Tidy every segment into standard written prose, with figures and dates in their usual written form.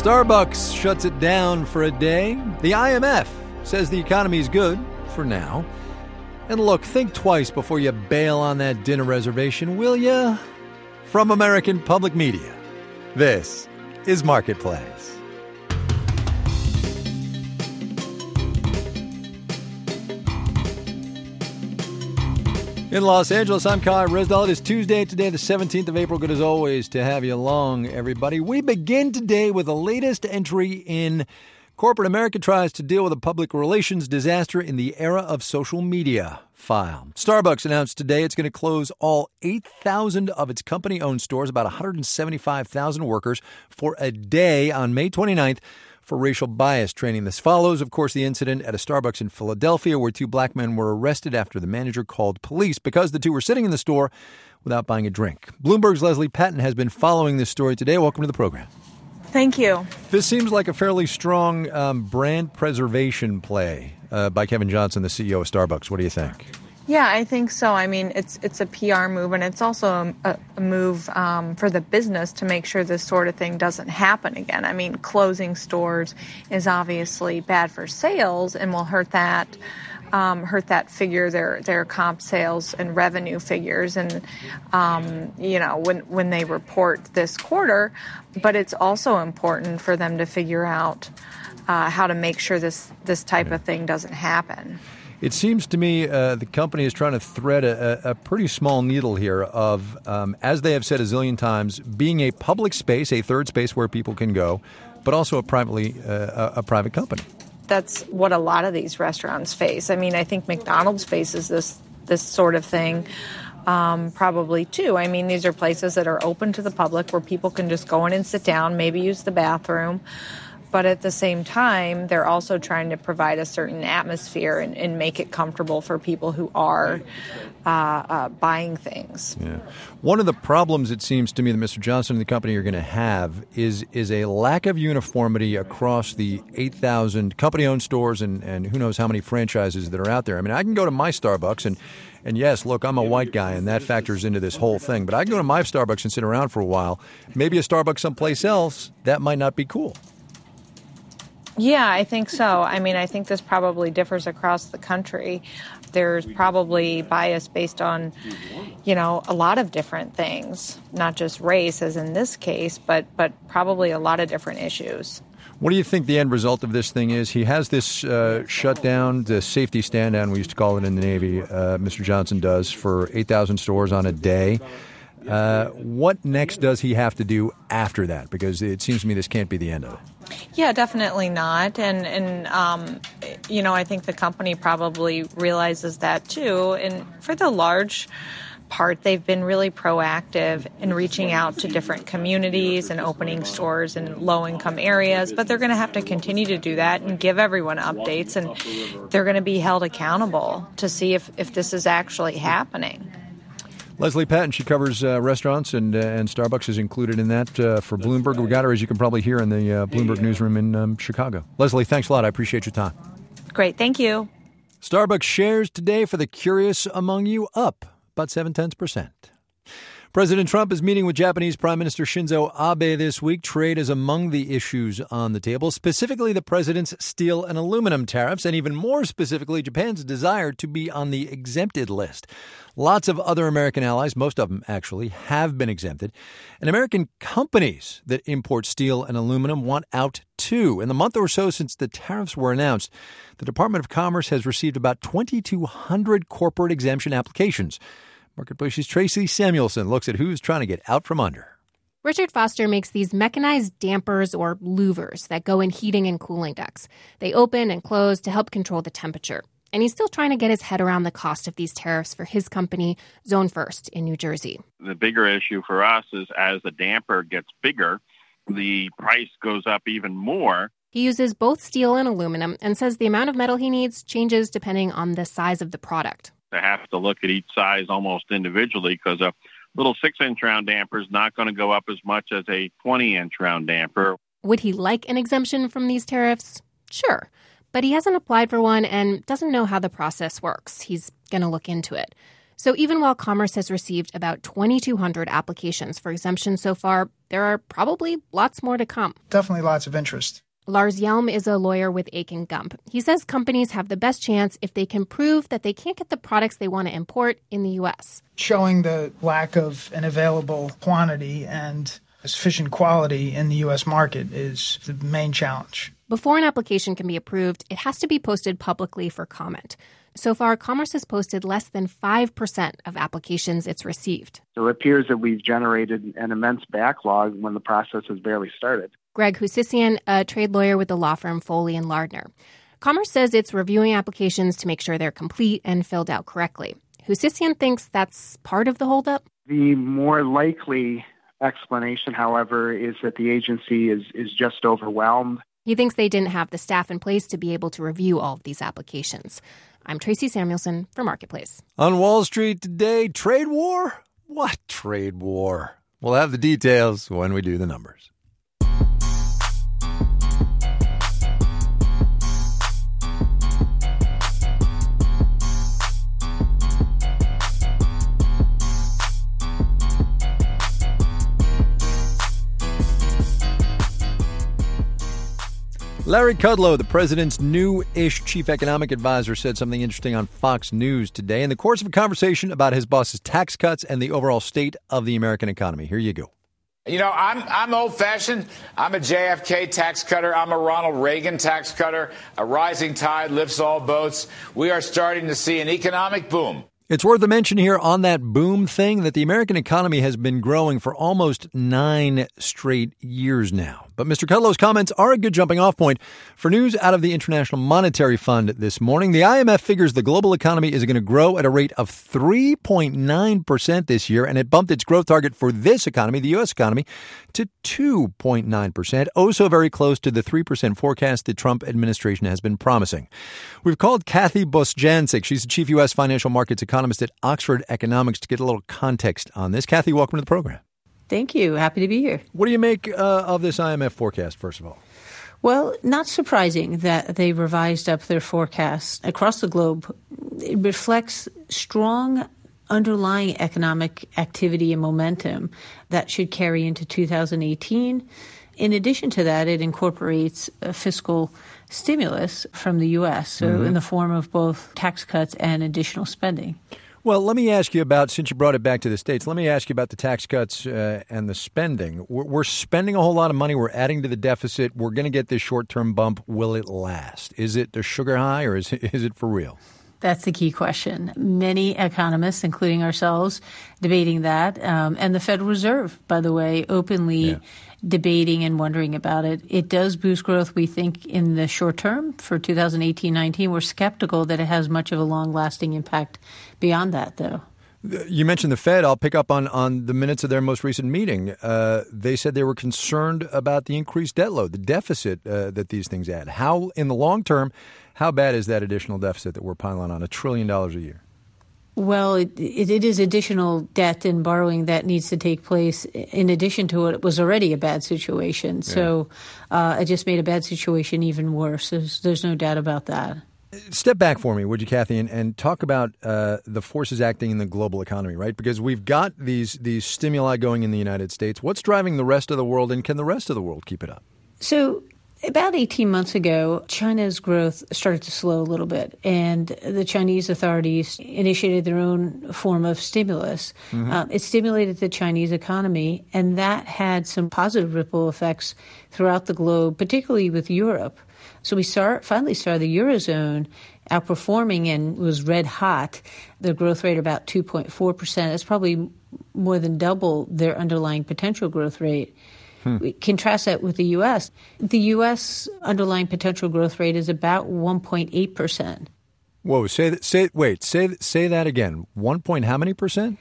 Starbucks shuts it down for a day. The IMF says the economy is good for now. And look, think twice before you bail on that dinner reservation, will ya? From American Public Media, this is Marketplace. In Los Angeles, I'm Kai Resdahl. It is Tuesday today, the 17th of April. Good as always to have you along, everybody. We begin today with the latest entry in Corporate America Tries to Deal with a Public Relations Disaster in the Era of Social Media file. Starbucks announced today it's going to close all 8,000 of its company-owned stores, about 175,000 workers, for a day on May 29th. For racial bias training. This follows, of course, the incident at a Starbucks in Philadelphia where two black men were arrested after the manager called police because the two were sitting in the store without buying a drink. Bloomberg's Leslie Patton has been following this story today. Welcome to the program. Thank you. This seems like a fairly strong brand preservation play by Kevin Johnson, the CEO of Starbucks. What do you think? Yeah, I think so. I mean, it's a PR move, and it's also a move for the business to make sure this sort of thing doesn't happen again. I mean, closing stores is obviously bad for sales and will hurt that figure, their comp sales and revenue figures, and when they report this quarter. But it's also important for them to figure out how to make sure this type of thing doesn't happen. It seems to me the company is trying to thread a pretty small needle here of, as they have said a zillion times, being a public space, a third space where people can go, but also a private company. That's what a lot of these restaurants face. I mean, I think McDonald's faces this sort of thing probably too. I mean, these are places that are open to the public where people can just go in and sit down, maybe use the bathroom. But at the same time, they're also trying to provide a certain atmosphere and make it comfortable for people who are buying things. Yeah. One of the problems, it seems to me, that Mr. Johnson and the company are going to have is a lack of uniformity across the 8,000 company-owned stores and who knows how many franchises that are out there. I mean, I can go to my Starbucks and yes, look, I'm a white guy, and that factors into this whole thing. But I can go to my Starbucks and sit around for a while. Maybe a Starbucks someplace else, that might not be cool. Yeah, I think so. I mean, I think this probably differs across the country. There's probably bias based on, a lot of different things, not just race, as in this case, but probably a lot of different issues. What do you think the end result of this thing is? He has this shutdown, the safety stand-down, we used to call it in the Navy, Mr. Johnson does, for 8,000 stores on a day. What next does he have to do after that? Because it seems to me this can't be the end of it. Yeah, definitely not. And I think the company probably realizes that too. And for the large part, they've been really proactive in reaching out to different communities and opening stores in low-income areas. But they're going to have to continue to do that and give everyone updates. And they're going to be held accountable to see if this is actually happening. Leslie Patton, she covers restaurants, and Starbucks is included in that for Bloomberg. We got her, as you can probably hear, in the Bloomberg newsroom in Chicago. Leslie, thanks a lot. I appreciate your time. Great. Thank you. Starbucks shares today, for the curious among you, up about 0.7%. President Trump is meeting with Japanese Prime Minister Shinzo Abe this week. Trade is among the issues on the table, specifically the president's steel and aluminum tariffs, and even more specifically, Japan's desire to be on the exempted list. Lots of other American allies, most of them actually, have been exempted. And American companies that import steel and aluminum want out too. In the month or so since the tariffs were announced, the Department of Commerce has received about 2,200 corporate exemption applications. Marketplace's Tracy Samuelson looks at who's trying to get out from under. Richard Foster makes these mechanized dampers or louvers that go in heating and cooling ducts. They open and close to help control the temperature. And he's still trying to get his head around the cost of these tariffs for his company, Zone First, in New Jersey. The bigger issue for us is as the damper gets bigger, the price goes up even more. He uses both steel and aluminum and says the amount of metal he needs changes depending on the size of the product. I have to look at each size almost individually because a little 6-inch round damper is not going to go up as much as a 20-inch round damper. Would he like an exemption from these tariffs? Sure. But he hasn't applied for one and doesn't know how the process works. He's going to look into it. So even while Commerce has received about 2,200 applications for exemptions so far, there are probably lots more to come. Definitely lots of interest. Lars Hjelm is a lawyer with Aiken Gump. He says companies have the best chance if they can prove that they can't get the products they want to import in the U.S. Showing the lack of an available quantity and sufficient quality in the U.S. market is the main challenge. Before an application can be approved, it has to be posted publicly for comment. So far, Commerce has posted less than 5% of applications it's received. So it appears that we've generated an immense backlog when the process has barely started. Greg Husisian, a trade lawyer with the law firm Foley & Lardner. Commerce says it's reviewing applications to make sure they're complete and filled out correctly. Husisian thinks that's part of the holdup. The more likely explanation, however, is that the agency is just overwhelmed. He thinks they didn't have the staff in place to be able to review all of these applications. I'm Tracy Samuelson for Marketplace. On Wall Street today, trade war? What trade war? We'll have the details when we do the numbers. Larry Kudlow, the president's new-ish chief economic advisor, said something interesting on Fox News today in the course of a conversation about his boss's tax cuts and the overall state of the American economy. Here you go. You know, I'm old-fashioned. I'm a JFK tax cutter. I'm a Ronald Reagan tax cutter. A rising tide lifts all boats. We are starting to see an economic boom. It's worth a mention here on that boom thing that the American economy has been growing for almost 9 straight years now. But Mr. Kudlow's comments are a good jumping off point for news out of the International Monetary Fund this morning. The IMF figures the global economy is going to grow at a rate of 3.9% this year, and it bumped its growth target for this economy, the U.S. economy, to 2.9%, oh so very close to the 3% forecast the Trump administration has been promising. We've called Kathy Bostjancic. She's the chief U.S. financial markets economist at Oxford Economics to get a little context on this. Kathy, welcome to the program. Thank you. Happy to be here. What do you make of this IMF forecast, first of all? Well, not surprising that they revised up their forecast across the globe. It reflects strong underlying economic activity and momentum that should carry into 2018. In addition to that, it incorporates a fiscal stimulus from the U.S., so in the form of both tax cuts and additional spending. Well, let me ask you about, since you brought it back to the States, let me ask you about the tax cuts and the spending. We're spending a whole lot of money. We're adding to the deficit. We're going to get this short-term bump. Will it last? Is it a sugar high or is it for real? That's the key question. Many economists, including ourselves, debating that. And the Federal Reserve, by the way, openly debating and wondering about it. It does boost growth, we think, in the short term for 2018-19. We're skeptical that it has much of a long-lasting impact beyond that, though. You mentioned the Fed. I'll pick up on the minutes of their most recent meeting. They said they were concerned about the increased debt load, the deficit that these things add. How, in the long term, how bad is that additional deficit that we're piling on $1 trillion a year? Well, it is additional debt and borrowing that needs to take place in addition to what was already a bad situation. Yeah. So it just made a bad situation even worse. There's no doubt about that. Step back for me, would you, Kathy, and talk about the forces acting in the global economy, right? Because we've got these stimuli going in the United States. What's driving the rest of the world, and can the rest of the world keep it up? So about 18 months ago, China's growth started to slow a little bit, and the Chinese authorities initiated their own form of stimulus. It stimulated the Chinese economy, and that had some positive ripple effects throughout the globe, particularly with Europe. So we finally saw the Eurozone outperforming and was red hot. Their growth rate about 2.4%. That's probably more than double their underlying potential growth rate. We contrast that with the U.S. The U.S. underlying potential growth rate is about 1.8%. Whoa! Say that again. 1 point how many percent?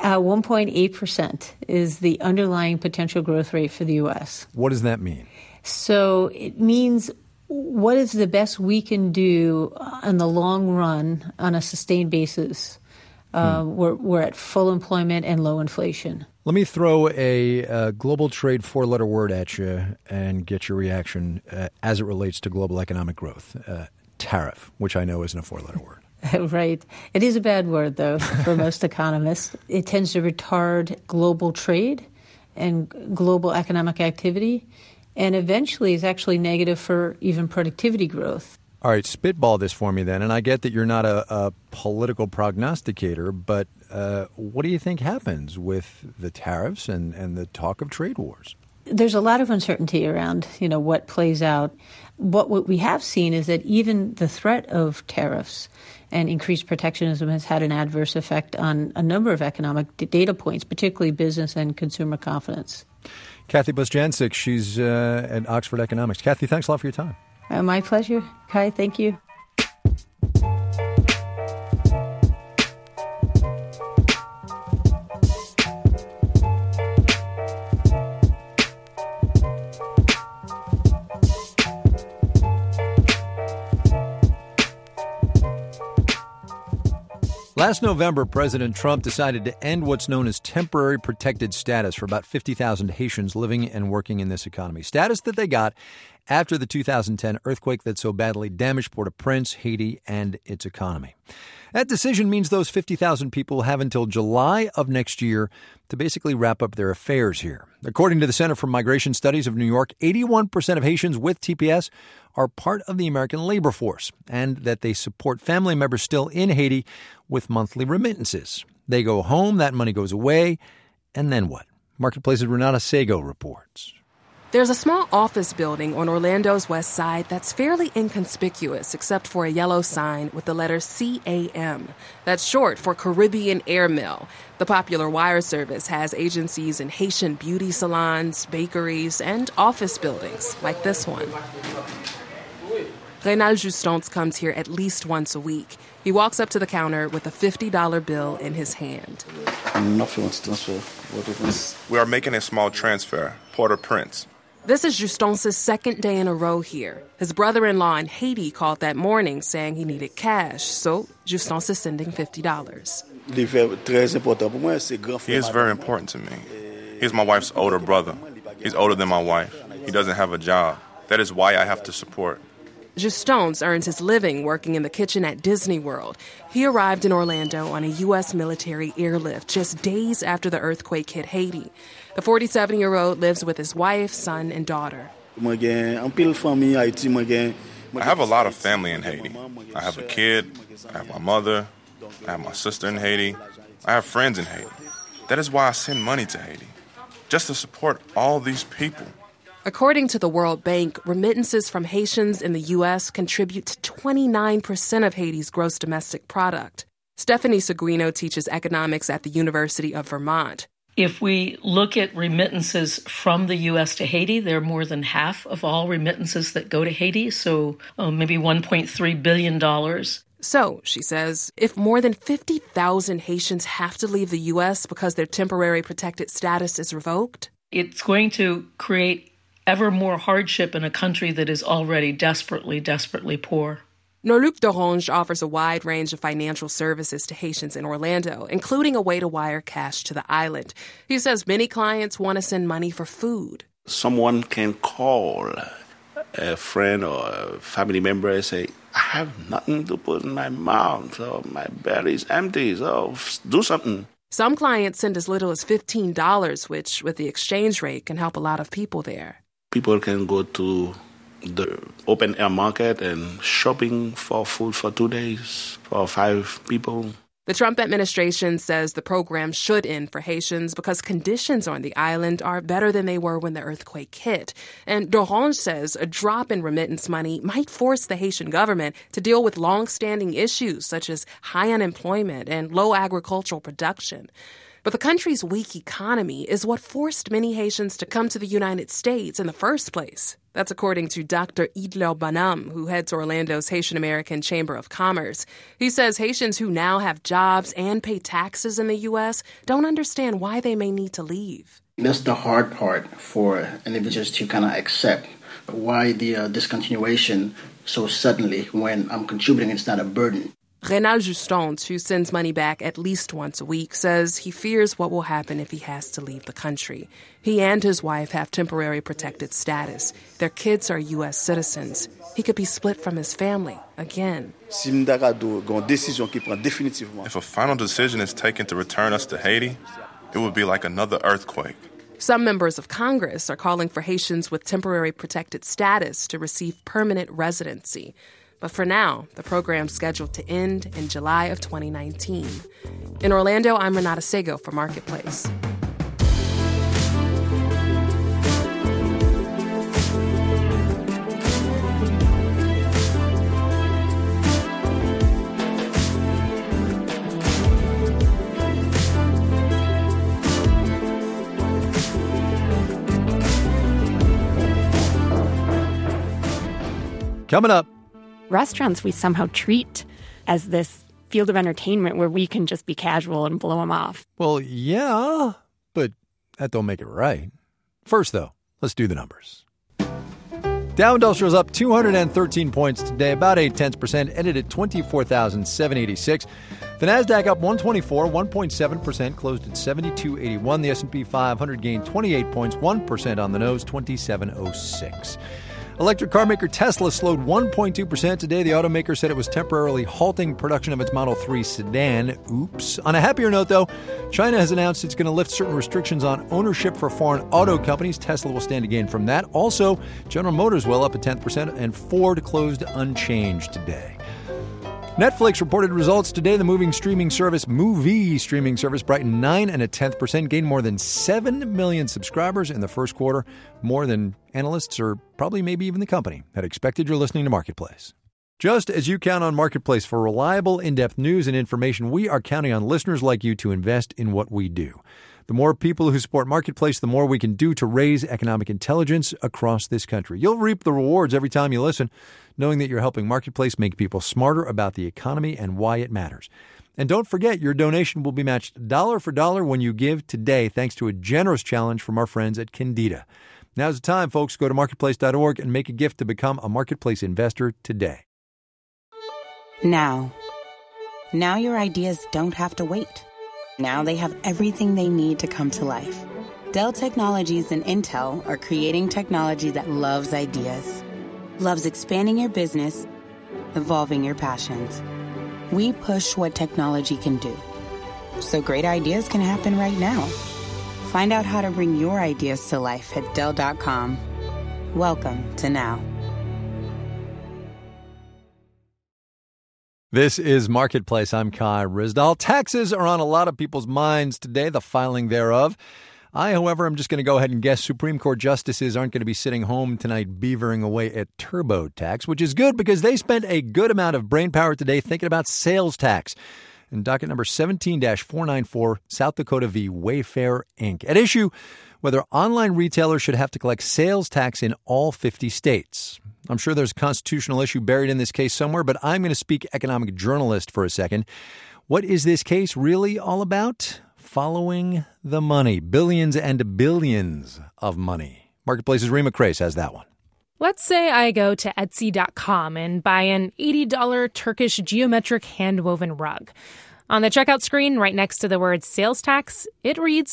1.8% is the underlying potential growth rate for the U.S. What does that mean? So it means what is the best we can do in the long run on a sustained basis. We're at full employment and low inflation. Let me throw a global trade four-letter word at you and get your reaction as it relates to global economic growth. Tariff, which I know isn't a four-letter word. Right. It is a bad word, though, for most economists. It tends to retard global trade and global economic activity, and eventually is actually negative for even productivity growth. All right, spitball this for me then. And I get that you're not a political prognosticator, but what do you think happens with the tariffs and the talk of trade wars? There's a lot of uncertainty around, what plays out. What we have seen is that even the threat of tariffs and increased protectionism has had an adverse effect on a number of economic data points, particularly business and consumer confidence. Kathy Bostjancic, she's at Oxford Economics. Kathy, thanks a lot for your time. My pleasure. Kai, thank you. Last November, President Trump decided to end what's known as temporary protected status for about 50,000 Haitians living and working in this economy. Status that they got after the 2010 earthquake that so badly damaged Port-au-Prince, Haiti, and its economy. That decision means those 50,000 people have until July of next year to basically wrap up their affairs here. According to the Center for Migration Studies of New York, 81% of Haitians with TPS are part of the American labor force, and that they support family members still in Haiti with monthly remittances. They go home, that money goes away, and then what? Marketplace's Renata Sego reports. There's a small office building on Orlando's west side that's fairly inconspicuous except for a yellow sign with the letter CAM. That's short for Caribbean Air Mill. The popular wire service has agencies in Haitian beauty salons, bakeries, and office buildings like this one. Reynald Justons comes here at least once a week. He walks up to the counter with a $50 bill in his hand. We are making a small transfer, Port-au-Prince. This is Justons' second day in a row here. His brother-in-law in Haiti called that morning saying he needed cash, so Justons is sending $50. He is very important to me. He's my wife's older brother. He's older than my wife. He doesn't have a job. That is why I have to support. Justons earns his living working in the kitchen at Disney World. He arrived in Orlando on a U.S. military airlift just days after the earthquake hit Haiti. The 47-year-old lives with his wife, son, and daughter. I have a lot of family in Haiti. I have a kid, I have my mother, I have my sister in Haiti, I have friends in Haiti. That is why I send money to Haiti, just to support all these people. According to the World Bank, remittances from Haitians in the U.S. contribute to 29% of Haiti's gross domestic product. Stephanie Seguino teaches economics at the University of Vermont. If we look at remittances from the U.S. to Haiti, they're more than half of all remittances that go to Haiti, so maybe $1.3 billion. So, she says, if more than 50,000 Haitians have to leave the U.S. because their temporary protected status is revoked, it's going to create ever more hardship in a country that is already desperately, desperately poor. Norluc Dorange offers a wide range of financial services to Haitians in Orlando, including a way to wire cash to the island. He says many clients want to send money for food. Someone can call a friend or a family member and say, I have nothing to put in my mouth, so my belly's empty, so do something. Some clients send as little as $15, which, with the exchange rate, can help a lot of people there. People can go to the open air market and shopping for food for 2 days for 5 people. The Trump administration says the program should end for Haitians because conditions on the island are better than they were when the earthquake hit. And Dorange says a drop in remittance money might force the Haitian government to deal with long-standing issues such as high unemployment and low agricultural production. But the country's weak economy is what forced many Haitians to come to the United States in the first place. That's according to Dr. Idler Banam, who heads Orlando's Haitian American Chamber of Commerce. He says Haitians who now have jobs and pay taxes in the U.S. don't understand why they may need to leave. That's the hard part for individuals to kind of accept. Why the discontinuation so suddenly when I'm contributing, it's not a burden. Reynald Justons, who sends money back at least once a week, says he fears what will happen if he has to leave the country. He and his wife have temporary protected status. Their kids are U.S. citizens. He could be split from his family again. If a final decision is taken to return us to Haiti, it would be like another earthquake. Some members of Congress are calling for Haitians with temporary protected status to receive permanent residency. But for now, the program's scheduled to end in July of 2019. In Orlando, I'm Renata Sego for Marketplace. Coming up. Restaurants we somehow treat as this field of entertainment where we can just be casual and blow them off. Well, yeah, but that don't make it right. First, though, let's do the numbers. Dow Industrial's up 213 points today, about 0.8%, ended at 24,786. The Nasdaq up 124, 1.7%, closed at 7281. The S&P 500 gained 28 points, 1% on the nose, 2706. Electric car maker Tesla slowed 1.2% today. The automaker said it was temporarily halting production of its Model 3 sedan. Oops. On a happier note, though, China has announced it's going to lift certain restrictions on ownership for foreign auto companies. Tesla will stand to gain from that. Also, General Motors will up 0.1%, and Ford closed unchanged today. Netflix reported results today. The movie streaming service brightened 9.1%, gained more than 7 million subscribers in the first quarter, more than analysts or probably maybe even the company had expected. You're listening to Marketplace. Just as you count on Marketplace for reliable, in-depth news and information, we are counting on listeners like you to invest in what we do. The more people who support Marketplace, the more we can do to raise economic intelligence across this country. You'll reap the rewards every time you listen, knowing that you're helping Marketplace make people smarter about the economy and why it matters. And don't forget, your donation will be matched dollar for dollar when you give today, thanks to a generous challenge from our friends at Candida. Now's the time, folks. Go to marketplace.org and make a gift to become a Marketplace investor today. Now your ideas don't have to wait. Now they have everything they need to come to life. Dell Technologies and Intel are creating technology that loves ideas, loves expanding your business, evolving your passions. We push what technology can do, so great ideas can happen right now. Find out how to bring your ideas to life at Dell.com. Welcome to Now. This is Marketplace. I'm Kai Ryssdal. Taxes are on a lot of people's minds today, the filing thereof. I, however, am just going to go ahead and guess Supreme Court justices aren't going to be sitting home tonight beavering away at TurboTax, which is good because they spent a good amount of brainpower today thinking about sales tax. And docket number 17-494, South Dakota v. Wayfair, Inc. At issue, whether online retailers should have to collect sales tax in all 50 states. I'm sure there's a constitutional issue buried in this case somewhere, but I'm going to speak economic journalist for a second. What is this case really all about? Following the money. Billions and billions of money. Marketplace's Rima Crace has that one. Let's say I go to Etsy.com and buy an $80 Turkish geometric hand-woven rug. On the checkout screen, right next to the word sales tax, it reads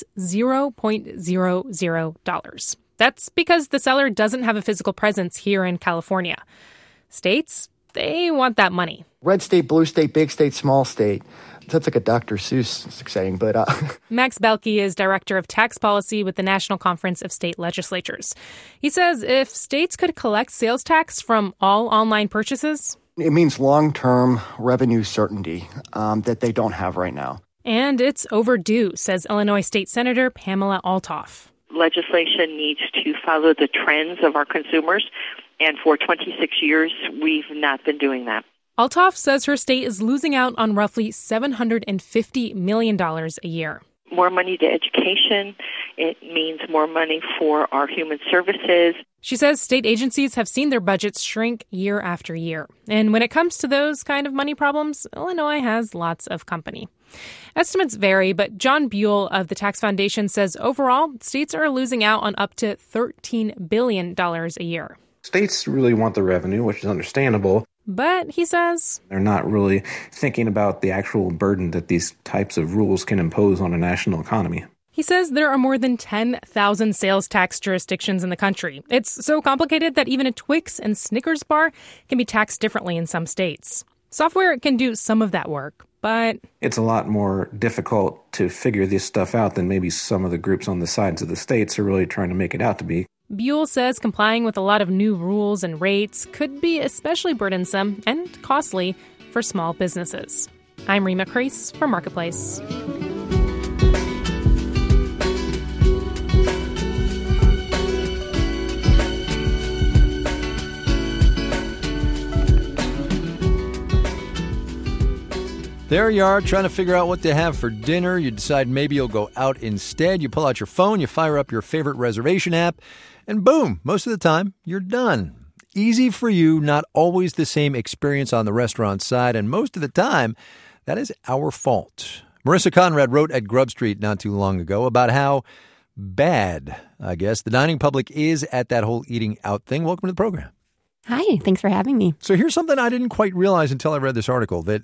$0.00. That's because the seller doesn't have a physical presence here in California. States, they want that money. Red state, blue state, big state, small state. That's like a Dr. Seuss saying, but... Max Belke is director of tax policy with the National Conference of State Legislatures. He says if states could collect sales tax from all online purchases... It means long-term revenue certainty that they don't have right now. And it's overdue, says Illinois State Senator Pamela Althoff. Legislation needs to follow the trends of our consumers, and for 26 years, we've not been doing that. Althoff says her state is losing out on roughly $750 million a year. More money to education. It means more money for our human services. She says state agencies have seen their budgets shrink year after year. And when it comes to those kind of money problems, Illinois has lots of company. Estimates vary, but John Buell of the Tax Foundation says overall, states are losing out on up to $13 billion a year. States really want the revenue, which is understandable. But he says they're not really thinking about the actual burden that these types of rules can impose on a national economy. He says there are more than 10,000 sales tax jurisdictions in the country. It's so complicated that even a Twix and Snickers bar can be taxed differently in some states. Software can do some of that work, but it's a lot more difficult to figure this stuff out than maybe some of the groups on the sides of the states are really trying to make it out to be. Buell says complying with a lot of new rules and rates could be especially burdensome and costly for small businesses. I'm Rima Crease for Marketplace. There you are, trying to figure out what to have for dinner. You decide maybe you'll go out instead. You pull out your phone, you fire up your favorite reservation app, and boom, most of the time, you're done. Easy for you, not always the same experience on the restaurant side, and most of the time, that is our fault. Marissa Conrad wrote at Grub Street not too long ago about how bad, I guess, the dining public is at that whole eating out thing. Welcome to the program. Hi, thanks for having me. So here's something I didn't quite realize until I read this article, that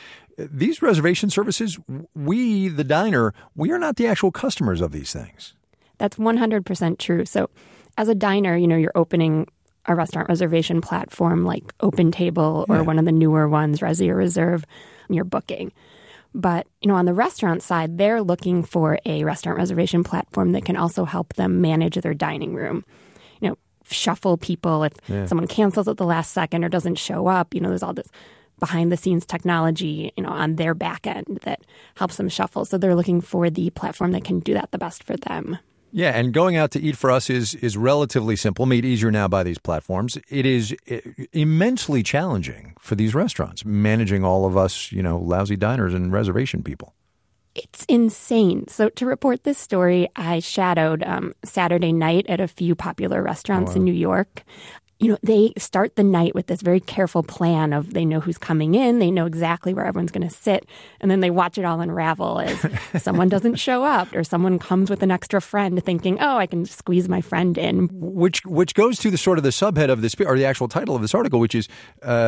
these reservation services, we, the diner, we are not the actual customers of these things. That's 100% true. So as a diner, you're opening a restaurant reservation platform like OpenTable or one of the newer ones, Resy or Reserve, and you're booking. But, on the restaurant side, they're looking for a restaurant reservation platform that can also help them manage their dining room. Shuffle people if someone cancels at the last second or doesn't show up. There's all this behind-the-scenes technology, on their back end that helps them shuffle. So they're looking for the platform that can do that the best for them. Yeah, and going out to eat for us is relatively simple, made easier now by these platforms. It is immensely challenging for these restaurants, managing all of us, lousy diners and reservation people. It's insane. So to report this story, I shadowed Saturday night at a few popular restaurants in New York. They start the night with this very careful plan of they know who's coming in, they know exactly where everyone's going to sit, and then they watch it all unravel as someone doesn't show up or someone comes with an extra friend thinking, oh, I can squeeze my friend in. Which goes to the sort of the subhead of this, or the actual title of this article, which is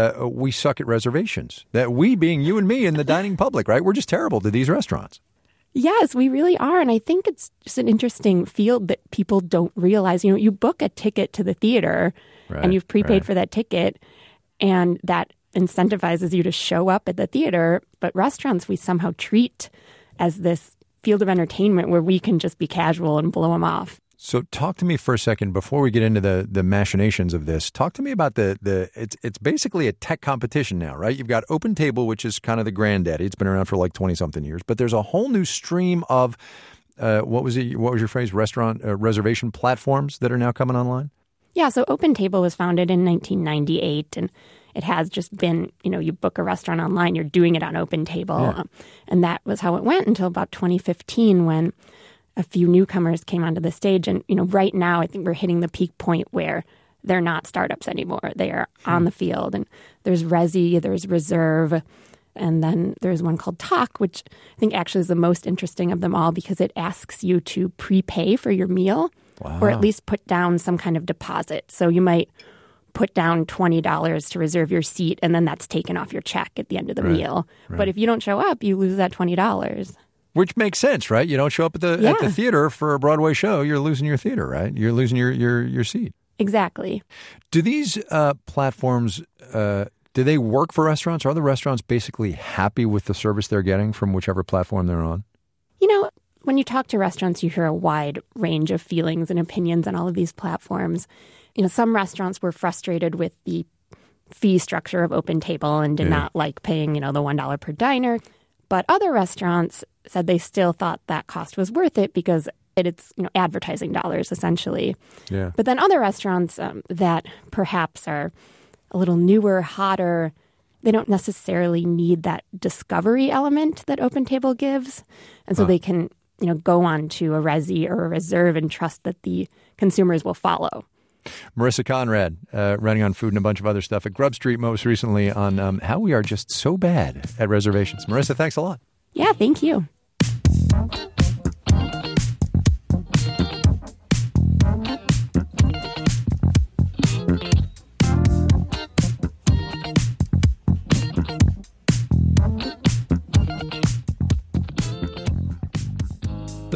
we suck at reservations. That we being you and me in the dining public, right? We're just terrible to these restaurants. Yes, we really are. And I think it's just an interesting field that people don't realize. You book a ticket to the theater and you've prepaid for that ticket, and that incentivizes you to show up at the theater. But restaurants, we somehow treat as this field of entertainment where we can just be casual and blow them off. So talk to me for a second before we get into the machinations of this. Talk to me about it's basically a tech competition now, right? You've got OpenTable, which is kind of the granddaddy. It's been around for like 20-something years. But there's a whole new stream of, what was your phrase, restaurant reservation platforms that are now coming online? Yeah, so OpenTable was founded in 1998, and it has just been, you book a restaurant online, you're doing it on OpenTable. Yeah. And that was how it went until about 2015 when a few newcomers came onto the stage. And, right now I think we're hitting the peak point where they're not startups anymore. They are on the field. And there's Resy, there's Reserve, and then there's one called Tock, which I think actually is the most interesting of them all because it asks you to prepay for your meal. Wow. Or at least put down some kind of deposit. So you might put down $20 to reserve your seat, and then that's taken off your check at the end of the meal. Right. But if you don't show up, you lose that $20. Which makes sense, right? You don't show up at the theater for a Broadway show, you're losing your theater, right? You're losing your seat. Exactly. Do these platforms, do they work for restaurants? Are the restaurants basically happy with the service they're getting from whichever platform they're on? When you talk to restaurants, you hear a wide range of feelings and opinions on all of these platforms. Some restaurants were frustrated with the fee structure of OpenTable and did not like paying, the $1 per diner. But other restaurants said they still thought that cost was worth it because it's advertising dollars, essentially. Yeah. But then other restaurants that perhaps are a little newer, hotter, they don't necessarily need that discovery element that OpenTable gives. And so they can go on to a Resy or a Reserve and trust that the consumers will follow. Marissa Conrad, running on food and a bunch of other stuff at Grub Street, most recently on how we are just so bad at reservations. Marissa, thanks a lot. Yeah, thank you.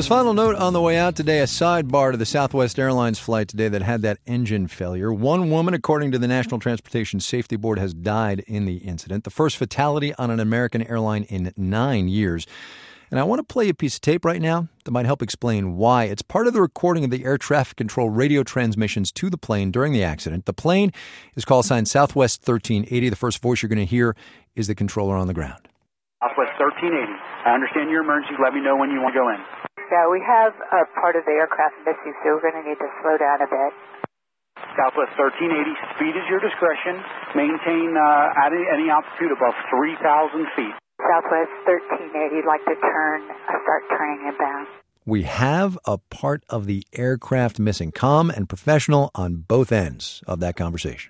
As final note on the way out today, a sidebar to the Southwest Airlines flight today that had that engine failure. One woman, according to the National Transportation Safety Board, has died in the incident. The first fatality on an American airline in 9 years. And I want to play a piece of tape right now that might help explain why. It's part of the recording of the air traffic control radio transmissions to the plane during the accident. The plane is call sign Southwest 1380. The first voice you're going to hear is the controller on the ground. Southwest 1380. I understand your emergency. Let me know when you want to go in. Yeah, we have a part of the aircraft missing, so we're going to need to slow down a bit. Southwest 1380. Speed is your discretion. Maintain at any altitude above 3,000 feet. Southwest 1380, like to start turning inbound. We have a part of the aircraft missing. Calm and professional on both ends of that conversation.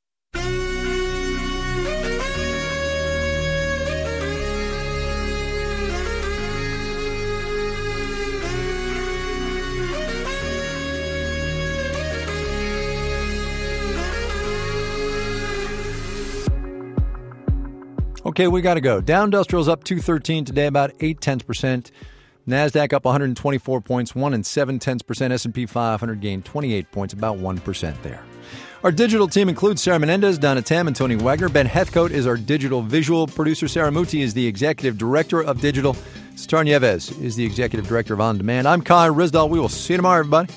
Okay, we got to go. Dow Industrial's up 213 today, about 0.8%. NASDAQ up 124 points, 1 7/10%. S&P 500 gained 28 points, about 1% there. Our digital team includes Sarah Menendez, Donna Tam, and Tony Wagner. Ben Heathcote is our digital visual producer. Sarah Muti is the executive director of digital. Star Nieves is the executive director of On Demand. I'm Kai Ryssdal. We will see you tomorrow, everybody.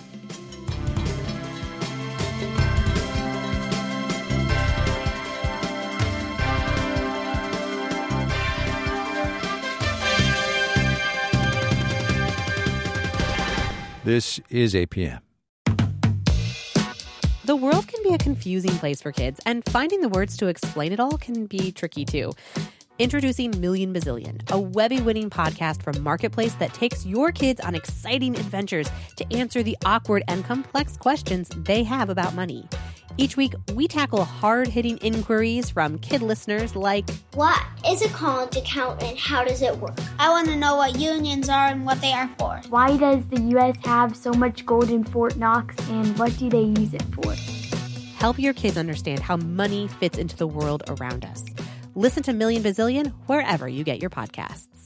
This is APM. The world can be a confusing place for kids, and finding the words to explain it all can be tricky too. Introducing Million Bazillion, a Webby-winning podcast from Marketplace that takes your kids on exciting adventures to answer the awkward and complex questions they have about money. Each week, we tackle hard-hitting inquiries from kid listeners like, what is a college account and how does it work? I want to know what unions are and what they are for. Why does the U.S. have so much gold in Fort Knox and what do they use it for? Help your kids understand how money fits into the world around us. Listen to Million Bazillion wherever you get your podcasts.